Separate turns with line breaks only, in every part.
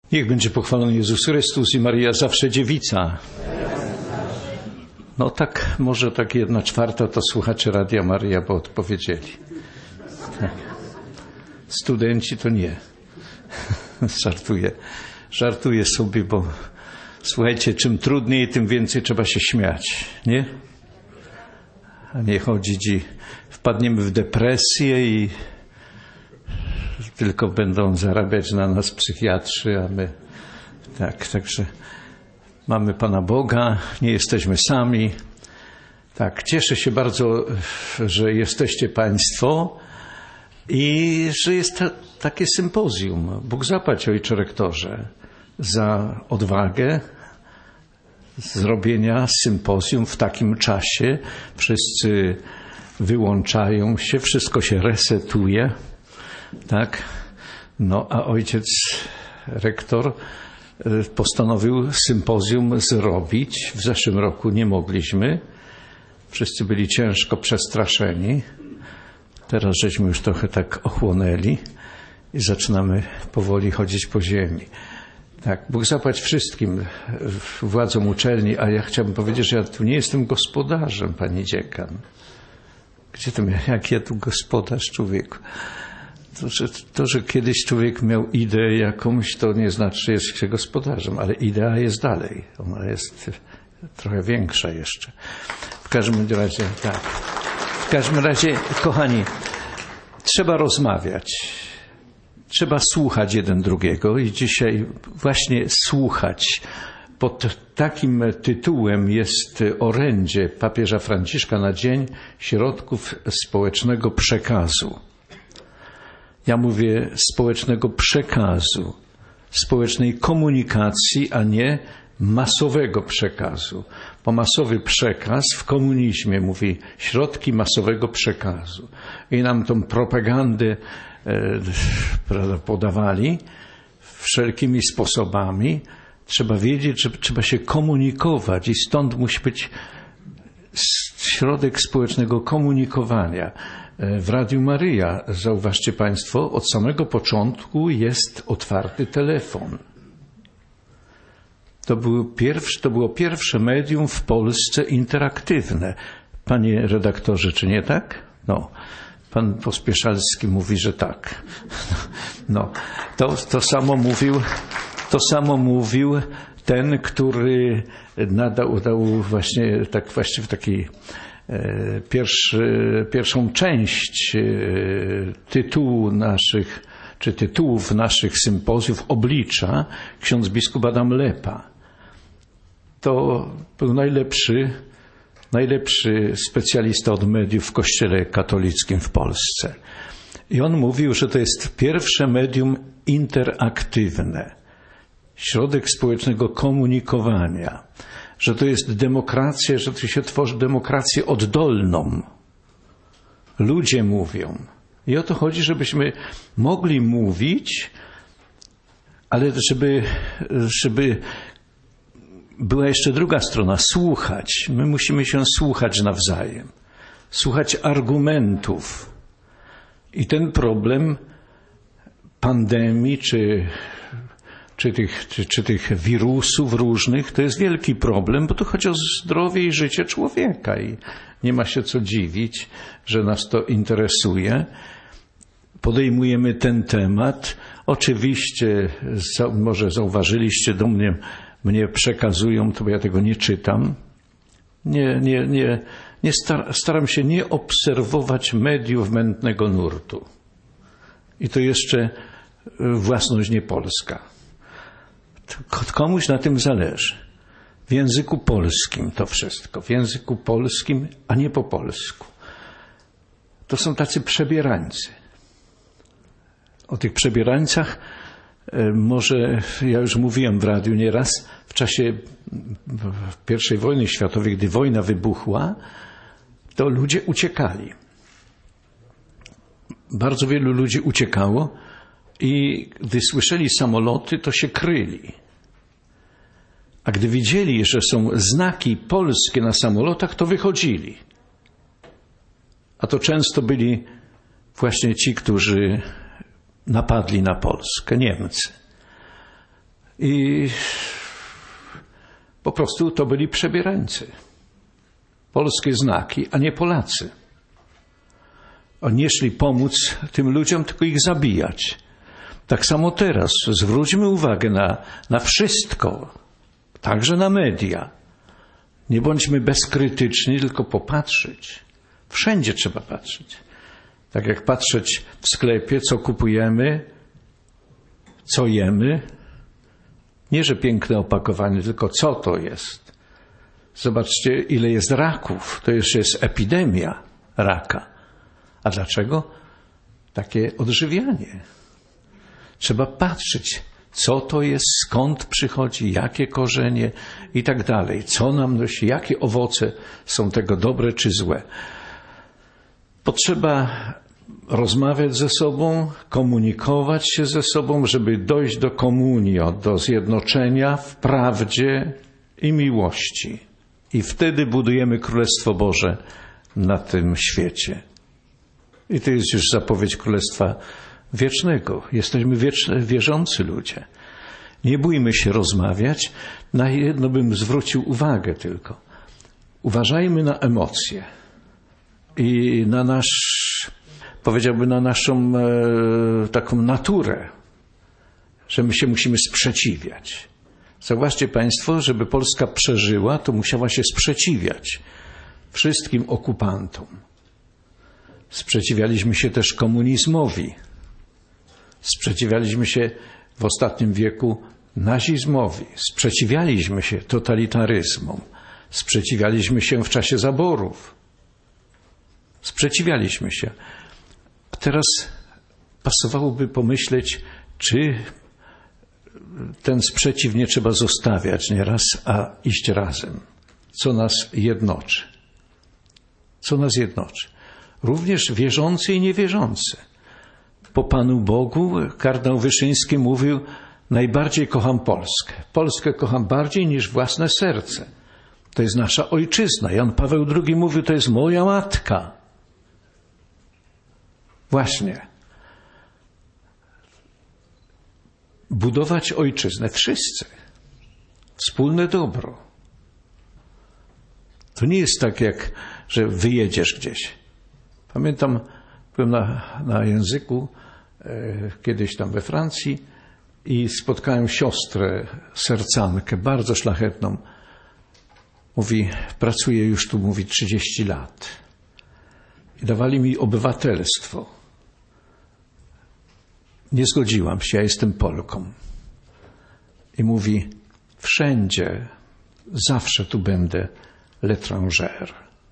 Niech będzie pochwalony Jezus Chrystus i Maria zawsze dziewica. No tak, może tak 1/4 to słuchacze Radia Maria, bo odpowiedzieli. Tak. Studenci to nie. Żartuję sobie, bo słuchajcie, czym trudniej, tym więcej trzeba się śmiać, nie? A nie chodzić i wpadniemy w depresję i tylko będą zarabiać na nas psychiatrzy, a my tak, także mamy Pana Boga, nie jesteśmy sami. Tak, cieszę się bardzo, że jesteście Państwo i że jest takie sympozjum. Bóg zapłać, Ojcze Rektorze, za odwagę zrobienia sympozjum w takim czasie. Wszyscy wyłączają się, wszystko się resetuje. Tak? No, a ojciec rektor postanowił sympozjum zrobić. W zeszłym roku nie mogliśmy. Wszyscy byli ciężko przestraszeni. Teraz żeśmy już trochę tak ochłonęli i zaczynamy powoli chodzić po ziemi. Tak, Bóg zapłać wszystkim władzom uczelni, a ja chciałbym powiedzieć, że ja tu nie jestem gospodarzem, pani dziekan. Gdzie to jak ja tu gospodarz, człowieku? To, że kiedyś człowiek miał ideę jakąś, to nie znaczy, że jest się gospodarzem, ale idea jest dalej. Ona jest trochę większa jeszcze. W każdym razie, tak. W każdym razie, kochani, trzeba rozmawiać. Trzeba słuchać jeden drugiego i dzisiaj właśnie słuchać. Pod takim tytułem jest orędzie papieża Franciszka na Dzień Środków Społecznego Przekazu. Ja mówię społecznego przekazu, społecznej komunikacji, a nie masowego przekazu. Bo masowy przekaz w komunizmie mówi środki masowego przekazu. I nam tą propagandę podawali wszelkimi sposobami. Trzeba wiedzieć, że trzeba się komunikować i stąd musi być środek społecznego komunikowania. W Radiu Maryja, zauważcie Państwo, od samego początku jest otwarty telefon. To było pierwsze medium w Polsce interaktywne. Panie redaktorze, czy nie tak? No. Pan Pospieszalski mówi, że tak. No. To samo mówił ten, który dał właśnie tak właściwie taki pierwszą część tytułów naszych sympozjów oblicza ksiądz biskup Adam Lepa. To był najlepszy specjalista od mediów w Kościele katolickim w Polsce. I on mówił, że to jest pierwsze medium interaktywne, środek społecznego komunikowania, że to jest demokracja, że tu się tworzy demokrację oddolną. Ludzie mówią. I o to chodzi, żebyśmy mogli mówić, ale żeby była jeszcze druga strona, słuchać. My musimy się słuchać nawzajem, słuchać argumentów. I ten problem pandemii, czy tych wirusów różnych, to jest wielki problem, bo tu chodzi o zdrowie i życie człowieka i nie ma się co dziwić, że nas to interesuje. Podejmujemy ten temat. Oczywiście, może zauważyliście, do mnie przekazują, to bo ja tego nie czytam. Staram się nie obserwować mediów mętnego nurtu. I to jeszcze własność nie polska. Komuś na tym zależy. W języku polskim to wszystko. W języku polskim, a nie po polsku. To są tacy przebierańcy. O tych przebierańcach może ja już mówiłem w radiu nieraz, w czasie I wojny światowej, gdy wojna wybuchła, to ludzie uciekali. Bardzo wielu ludzi uciekało i gdy słyszeli samoloty, to się kryli. A gdy widzieli, że są znaki polskie na samolotach, to wychodzili. A to często byli właśnie ci, którzy napadli na Polskę, Niemcy. I po prostu to byli przebierańcy. Polskie znaki, a nie Polacy. Oni nie szli pomóc tym ludziom, tylko ich zabijać. Tak samo teraz. Zwróćmy uwagę na wszystko, także na media. Nie bądźmy bezkrytyczni, tylko popatrzeć. Wszędzie trzeba patrzeć. Tak jak patrzeć w sklepie, co kupujemy, co jemy. Nie, że piękne opakowanie, tylko co to jest. Zobaczcie, ile jest raków. To już jest epidemia raka. A dlaczego? Takie odżywianie. Trzeba patrzeć, co to jest, skąd przychodzi, jakie korzenie i tak dalej. Co nam nosi, jakie owoce są tego dobre czy złe. Potrzeba rozmawiać ze sobą, komunikować się ze sobą, żeby dojść do komunii, do zjednoczenia w prawdzie i miłości. I wtedy budujemy Królestwo Boże na tym świecie. I to jest już zapowiedź Królestwa Wiecznego. Jesteśmy wierzący ludzie. Nie bójmy się rozmawiać. Na jedno bym zwrócił uwagę tylko. Uważajmy na emocje i na powiedziałbym, na naszą taką naturę, że my się musimy sprzeciwiać. Zauważcie Państwo, żeby Polska przeżyła, to musiała się sprzeciwiać wszystkim okupantom. Sprzeciwialiśmy się też komunizmowi. Sprzeciwialiśmy się w ostatnim wieku nazizmowi. Sprzeciwialiśmy się totalitaryzmom. Sprzeciwialiśmy się w czasie zaborów. Sprzeciwialiśmy się. A teraz pasowałoby pomyśleć, czy ten sprzeciw nie trzeba zostawiać nieraz, a iść razem. Co nas jednoczy? Co nas jednoczy? Również wierzący i niewierzący. Po Panu Bogu kardynał Wyszyński mówił: najbardziej kocham Polskę. Polskę kocham bardziej niż własne serce. To jest nasza ojczyzna. Jan Paweł II mówił: to jest moja matka. Właśnie. Budować ojczyznę wszyscy. Wspólne dobro. To nie jest tak, jak że wyjedziesz gdzieś. Pamiętam, byłem na języku kiedyś tam we Francji i spotkałem siostrę sercankę, bardzo szlachetną. Mówi, pracuję już tu, mówi, 30 lat. I dawali mi obywatelstwo. Nie zgodziłam się, ja jestem Polką. I mówi, wszędzie, zawsze tu będę l'étranger.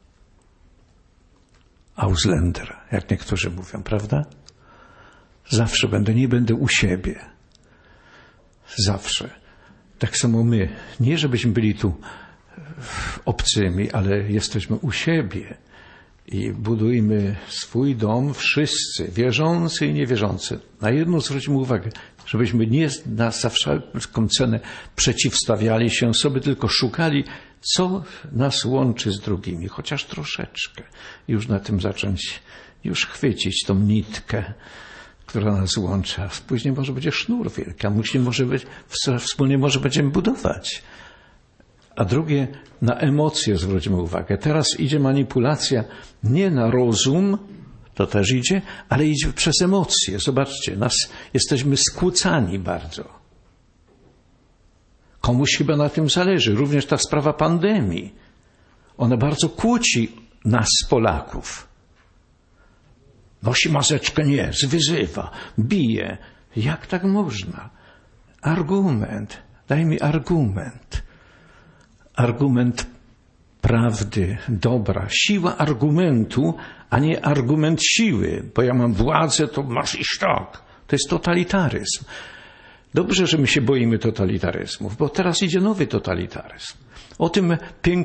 Ausländer, jak niektórzy mówią, prawda? Zawsze będę, nie będę u siebie. Zawsze. Tak samo my. Nie, żebyśmy byli tu obcymi, ale jesteśmy u siebie. I budujmy swój dom wszyscy, wierzący i niewierzący. Na jedno zwróćmy uwagę, żebyśmy nie za wszelką cenę przeciwstawiali się sobie, tylko szukali, co nas łączy z drugimi, chociaż troszeczkę. Już na tym zacząć, już chwycić tą nitkę, która nas łączy, a później może będzie sznur wielki, a wspólnie może będziemy budować. A drugie, na emocje zwróćmy uwagę. Teraz idzie manipulacja nie na rozum, to też idzie, ale idzie przez emocje. Zobaczcie, jesteśmy skłócani bardzo. Komuś chyba na tym zależy. Również ta sprawa pandemii. Ona bardzo kłóci nas, Polaków. Nosi maseczkę, nie, zwyzywa, bije. Jak tak można? Argument. Daj mi argument. Argument prawdy, dobra. Siła argumentu, a nie argument siły. Bo ja mam władzę, to masz iść tak. To jest totalitaryzm. Dobrze, że my się boimy totalitaryzmów, bo teraz idzie nowy totalitaryzm. O tym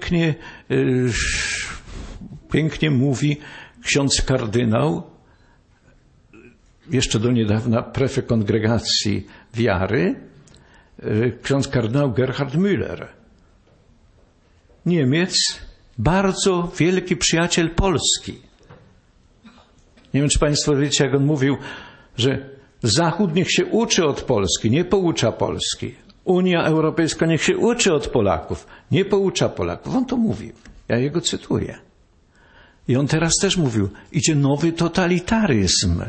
pięknie mówi ksiądz kardynał, jeszcze do niedawna prefekt kongregacji wiary, ksiądz kardynał Gerhard Müller. Niemiec, bardzo wielki przyjaciel Polski. Nie wiem, czy Państwo wiecie, jak on mówił, że Zachód niech się uczy od Polski, nie poucza Polski. Unia Europejska niech się uczy od Polaków, nie poucza Polaków. On to mówił. Ja jego cytuję. I on teraz też mówił, idzie nowy totalitaryzm.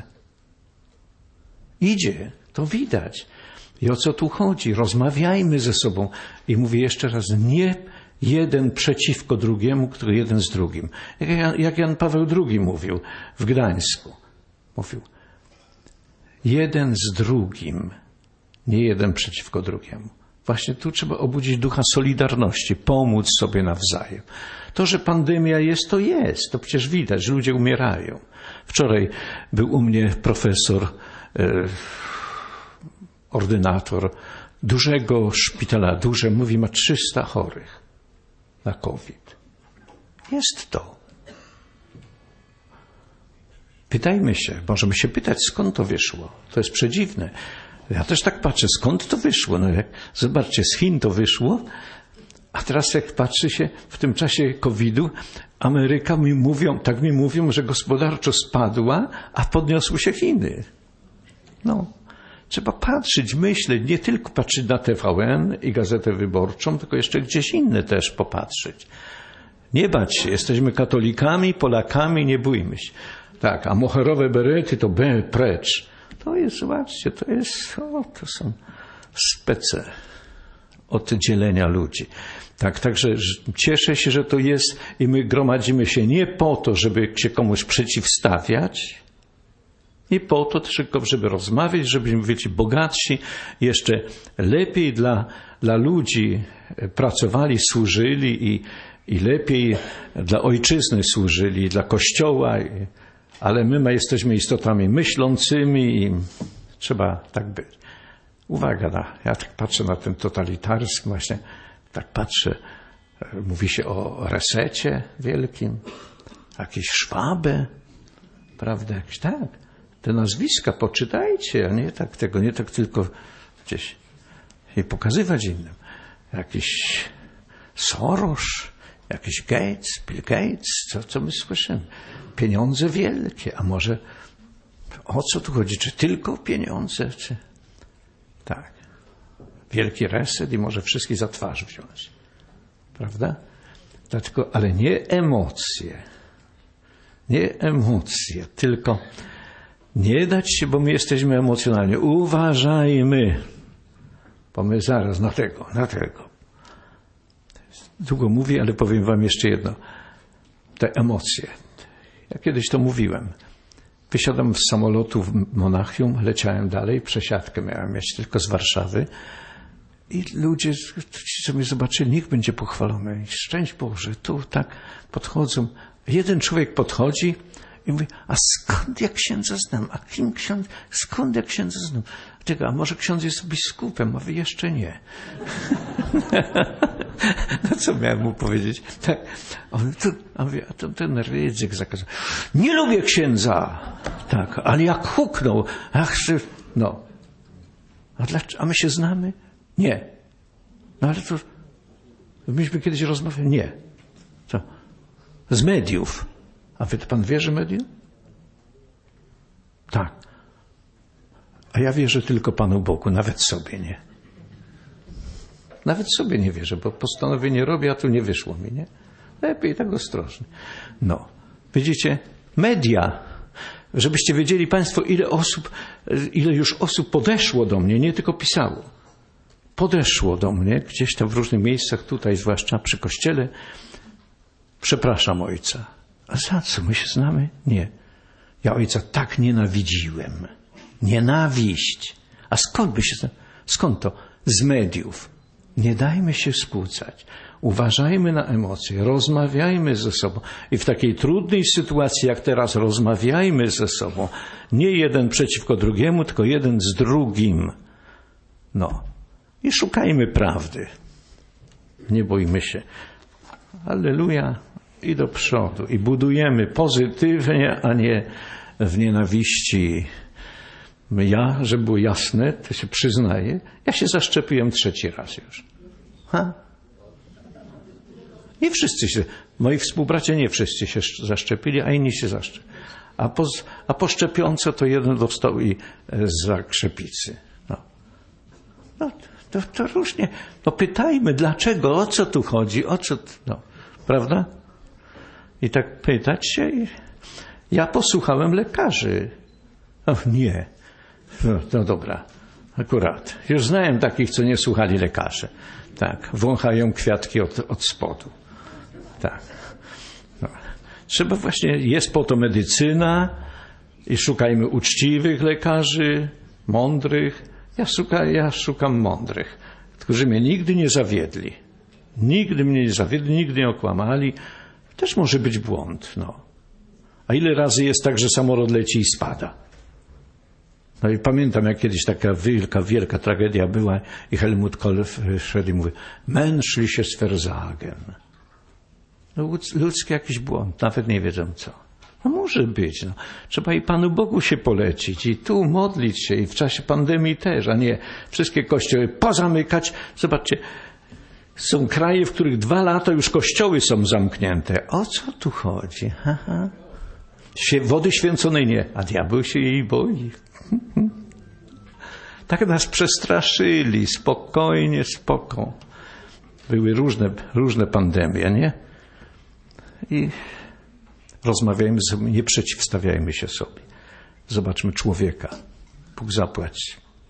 Idzie, to widać. I o co tu chodzi? Rozmawiajmy ze sobą. I mówię jeszcze raz, nie jeden przeciwko drugiemu, który jeden z drugim. Jak Jan Paweł II mówił w Gdańsku. Mówił, jeden z drugim, nie jeden przeciwko drugiemu. Właśnie tu trzeba obudzić ducha solidarności, pomóc sobie nawzajem. To, że pandemia jest, to przecież widać, że ludzie umierają. Wczoraj był u mnie profesor, ordynator dużego szpitala, mówi, ma 300 chorych na COVID. Jest to. Pytajmy się, możemy się pytać, skąd to wyszło. To jest przedziwne. Ja też tak patrzę, skąd to wyszło. No jak, zobaczcie, z Chin to wyszło, a teraz jak patrzy się w tym czasie COVID-u, Ameryka mi mówią, że gospodarczo spadła, a podniosły się Chiny. No, trzeba patrzeć, myśleć, nie tylko patrzeć na TVN i Gazetę Wyborczą, tylko jeszcze gdzieś inne też popatrzeć. Nie bać się, jesteśmy katolikami, Polakami, nie bójmy się. Tak, a moherowe berety to precz. To jest, zobaczcie, to są spece od dzielenia ludzi. Tak, także cieszę się, że to jest i my gromadzimy się nie po to, żeby się komuś przeciwstawiać, nie po to tylko, żeby rozmawiać, żebyśmy być bogatsi, jeszcze lepiej dla ludzi pracowali, służyli i lepiej dla ojczyzny służyli, dla Kościoła, ale my jesteśmy istotami myślącymi i trzeba tak być. Uwaga, ja tak patrzę na ten totalitaryzm, właśnie tak patrzę, mówi się o resecie wielkim, jakieś Szwabę, prawda, jakieś tak. Te nazwiska poczytajcie, a nie tak tego, nie tak tylko gdzieś i pokazywać innym. Jakiś Soros, jakiś Bill Gates, co my słyszymy? Pieniądze wielkie, a może o co tu chodzi? Czy tylko pieniądze? Czy... Tak. Wielki reset i może wszystkich za twarz wziąć. Prawda? Dlatego, ale nie emocje. Nie emocje, tylko nie dać się, bo my jesteśmy emocjonalni. Uważajmy, bo my zaraz na tego. Długo mówię, ale powiem wam jeszcze jedno. Te emocje. Ja kiedyś to mówiłem. Wysiadam z samolotu w Monachium, leciałem dalej, przesiadkę miałem mieć tylko z Warszawy i ludzie, co mnie zobaczyli, niech będzie pochwalony. Szczęść Boże, tu tak podchodzą. Jeden człowiek podchodzi i mówi, a skąd ja księdza znam? A kim ksiądz? Skąd ja księdza znam? A może ksiądz jest biskupem? A wy jeszcze nie. No co miałem mu powiedzieć? Tak. A to ten Rydzyk zakazał. Nie lubię księdza! Tak, ale jak huknął. No. A my się znamy? Nie. No ale to... Myśmy kiedyś rozmawiali? Nie. Co? Z mediów. A pan wierzy medium? Tak. A ja wierzę tylko Panu Bogu, nawet sobie nie. Nawet sobie nie wierzę, bo postanowienie robię, a tu nie wyszło mi, nie? Lepiej tak ostrożnie. No. Widzicie? Media. Żebyście wiedzieli Państwo, ile już osób podeszło do mnie, nie tylko pisało. Podeszło do mnie, gdzieś tam w różnych miejscach, tutaj zwłaszcza przy kościele. Przepraszam ojca. A za co? My się znamy? Nie. Ja ojca tak nienawidziłem. Nienawiść. A skąd by się... Skąd to? Z mediów. Nie dajmy się skłócać. Uważajmy na emocje. Rozmawiajmy ze sobą. I w takiej trudnej sytuacji, jak teraz, rozmawiajmy ze sobą. Nie jeden przeciwko drugiemu, tylko jeden z drugim. No. I szukajmy prawdy. Nie bójmy się. Alleluja. I do przodu. I budujemy pozytywnie, a nie w nienawiści. Ja, żeby było jasne, to się przyznaję, ja się zaszczepiłem 3. raz już. Nie wszyscy się, moi współbracia nie wszyscy się zaszczepili, a inni się zaszczepili. A po szczepionce to jeden dostał i z zakrzepicy. No To różnie. No pytajmy, dlaczego, o co tu chodzi, prawda? I tak pytać się. Ja posłuchałem lekarzy. Nie. No dobra. Akurat. Już znałem takich, co nie słuchali lekarzy. Tak. Wąchają kwiatki od spodu. Tak. No. Trzeba właśnie, jest po to medycyna i szukajmy uczciwych lekarzy, mądrych. Ja szukam mądrych, którzy mnie nigdy nie zawiedli. Nigdy mnie nie zawiedli, nigdy nie okłamali. Też może być błąd, no. A ile razy jest tak, że samolot leci i spada? No i pamiętam, jak kiedyś taka wielka tragedia była i Helmut Kohl wszedł i mówi: menschliches Versagen. No, ludzki jakiś błąd, nawet nie wiedzą co. No może być, no. Trzeba i Panu Bogu się polecić i tu modlić się i w czasie pandemii też, a nie wszystkie kościoły pozamykać. Zobaczcie, są kraje, w których 2 lata już kościoły są zamknięte. O co tu chodzi? Wody święconej nie, a diabeł się jej boi. Tak nas przestraszyli, spokojnie, spoko. Były różne pandemie, nie? I rozmawiajmy, nie przeciwstawiajmy się sobie. Zobaczmy człowieka. Bóg zapłać.